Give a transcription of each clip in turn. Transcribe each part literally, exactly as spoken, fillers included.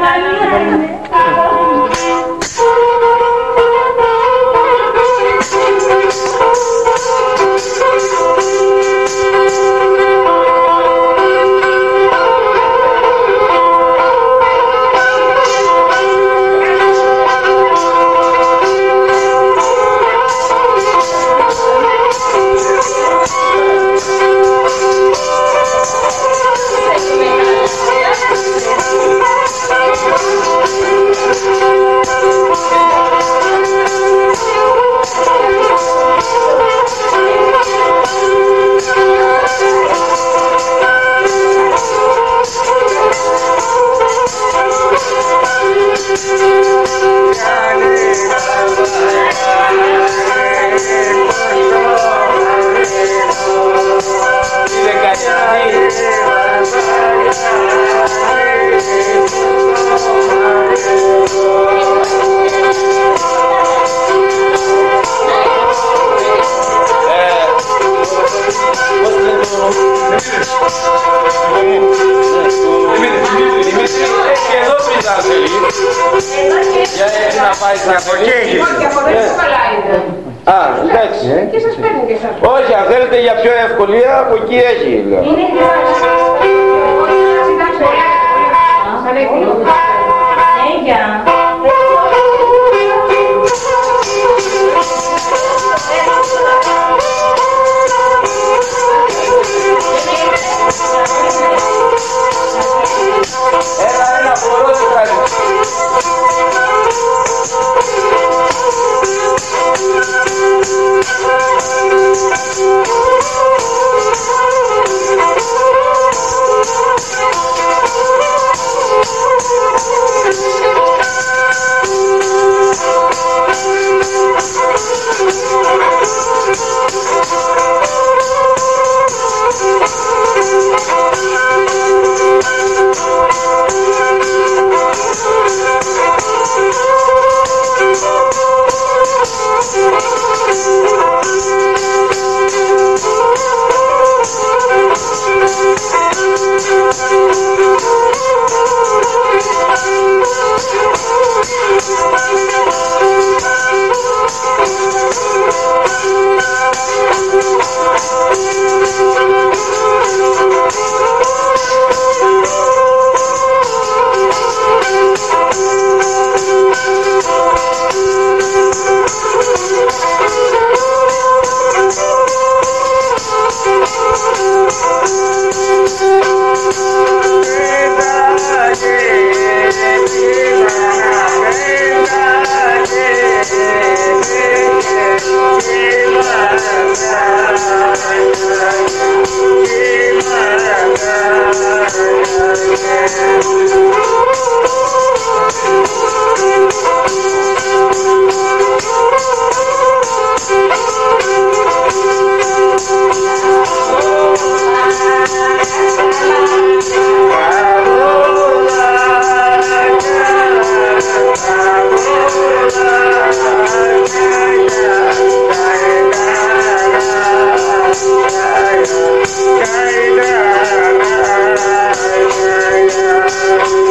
Όχι, αν θέλετε για πιο ευκολία, από εκεί έχει. Λέω. Έλα, ένα φορό τι κάνει. Kaidan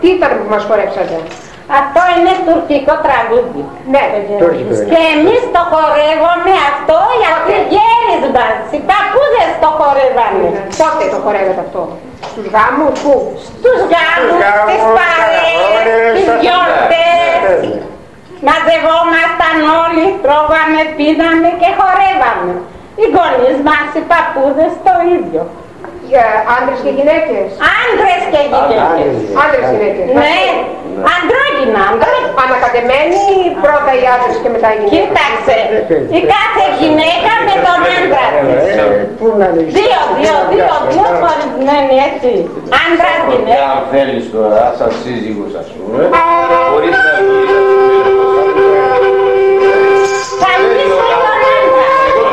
Τι ήταν που μας χορέψατε? Αυτό είναι τουρκικό τραγούδι. Ναι, τουρκικό. Και εμείς το χορεύουμε αυτό γιατί γέρες μας, οι παππούδες το χορεύανε. Πότε το χορεύετε αυτό? Στους γάμους, πού? Στους γάμους, στις παρέες, στις γιορτές. Μαζευόμασταν όλοι, τρώγαμε, πίναμε και χορεύαμε. Οι γονείς μας, οι παππούδες το ίδιο. Για άντρες και γυναίκες? Άντρες και γυναίκες. Άντρες και γυναίκες. Ναι, αντρόγινα, αντρόγινα. Ανακατεμένοι πρώτα οι άντρες και μετά οι γυναίκες. Κοίταξε, η κάθε γυναίκα με τον άντρα της. Δύο, δύο, δύο, δύο χωρισμένοι έτσι. Άντρας, γυναίκα. Αν θέλεις τώρα, σαν σύζυγος ας πούμε, μπορείς να βγεις. Θα βγεις με τον άντρα.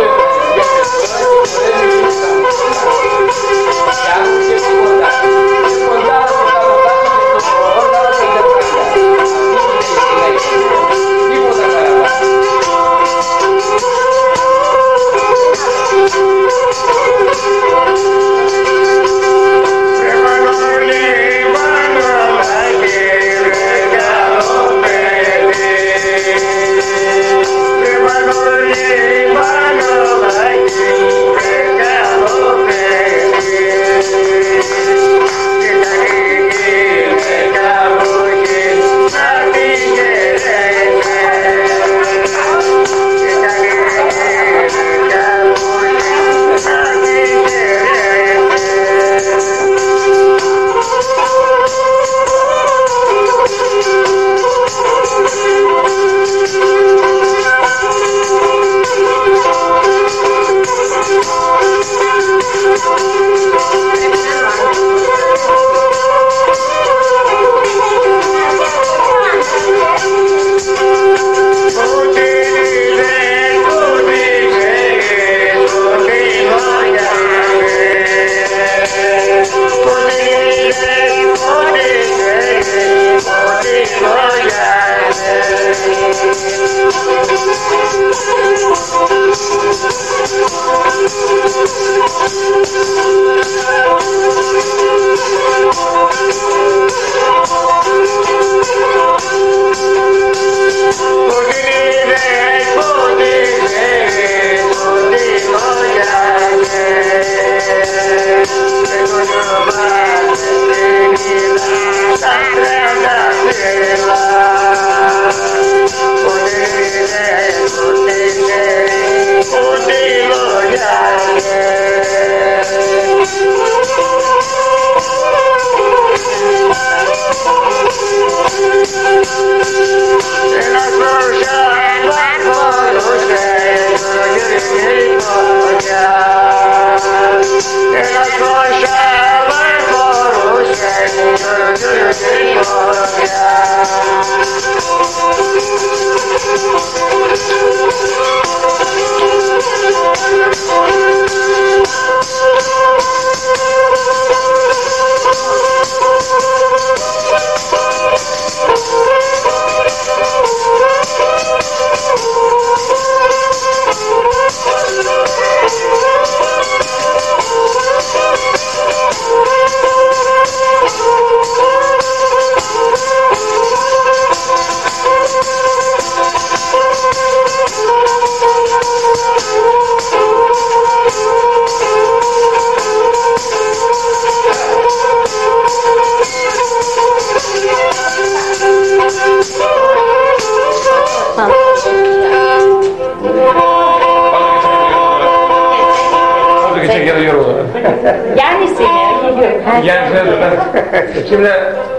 Γιάννης είναι. Γιάννης είναι. Σήμερα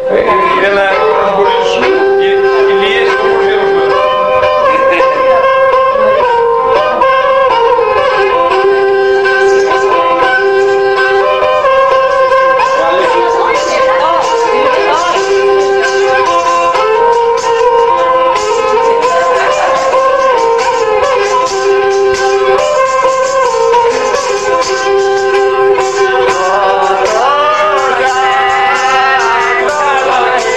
είναι να προχωρήσουν οι ηλίες του προσδιορισμού. Oh,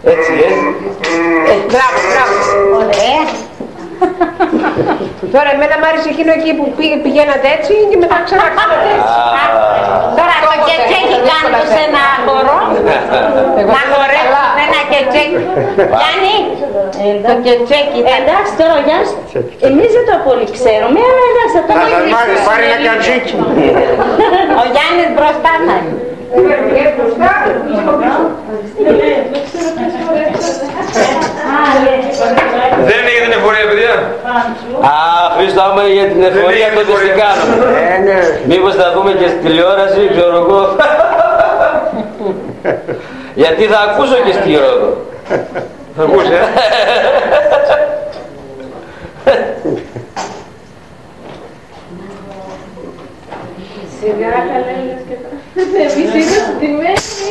Έτσι, ε. Ε, μπράβο, μπράβο. Ωραία. Τώρα εμένα μ' άρεσε εκείνο εκεί που πήγε, πηγαίνατε έτσι και μετά ξαναξάνατε έτσι. Τώρα το κετσέκι κάνω σε ένα χορό. Να χορεύω ένα κετσέκι. Γιάννη, το κετσέκι. Εντάξει τώρα ο Γιάννης, εμείς δεν το πολύ ξέρουμε, αλλά εντάξει θα το βοηθήσουμε. Πάρει ένα κατσίκι. Ο Γιάννης μπροστά θα είναι. Δεν είναι για την εφορία, παιδιά. Α, Χρήστο, άμα για την εφορία τότε τι κάνουμε. Μήπως θα δούμε και στη τηλεόραση, ξέρω εγώ. Γιατί θα ακούσω και στη Ρόδο. Θα ακούσει, ε. Σιγά καλά λες και τώρα. Εμείς είμαστε στη μέση.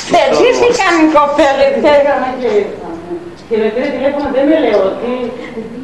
Θετήθηκαν οι κοπέλες. Και με πήρε τηλέφωνο, δεν με λέω ότι